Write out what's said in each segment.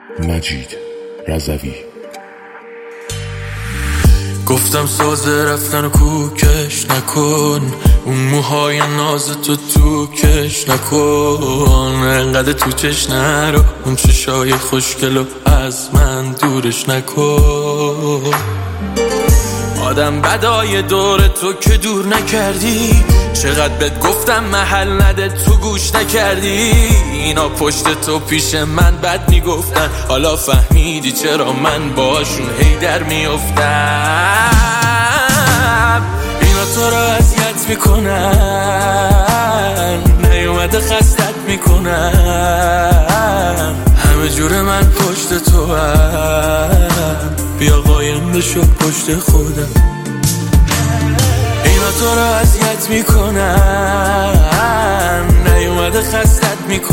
مجید رضوی. گفتم سازه رفتن و کوکش نکن، اون موهای ناز تو کش نکن، انقدر تو چش نرو، اون چشای خوشگلو از من دورش نکن. آدم بدای دور تو که دور نکردی، چقدر بهت گفتم محل نده تو گوش نکردی. اینا پشت تو پیش من بد میگفتن، حالا فهمیدی چرا من باشون هی در میافتم. اینا تو را اذیت میکنن، نیومده خستت میکنن، همه جور من پشت تو هم، بیا قایم بشو پشت خودم. اینا تو را اذیت میکنن، نیومده خستت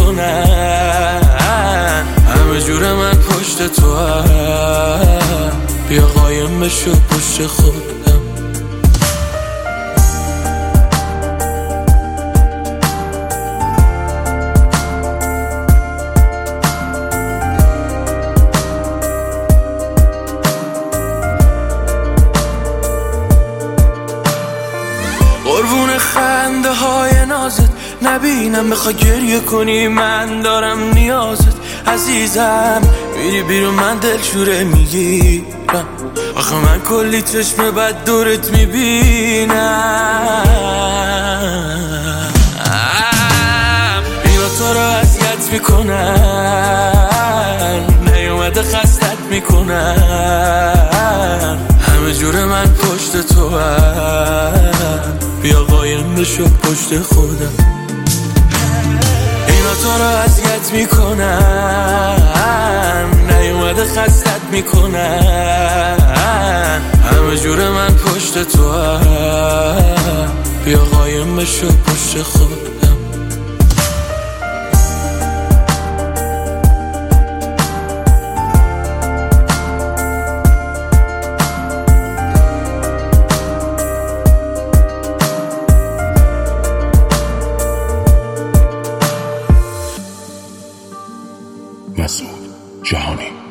میکنن، همه جور من پشت تو هم، بیا قایم بشو پشت خودم. قربون خنده های نازت نبینم، بخوای گریه کنی من دارم نیازت. عزیزم میری بیرون من دلشوره میگیرم، آخه من کلی چشم بد دورت میبینم. اینا تو را اذیت میکنن، نیومده خستت میکنن، همه جور من پشت تو هم، بیا قایم بشو پشت خودم. اینا تو را اذیت میکنن، نیومده خستت میکنن، همه جور من پشت تو هم، بیا قایم بشو پشت خودم. مسعود جهانی.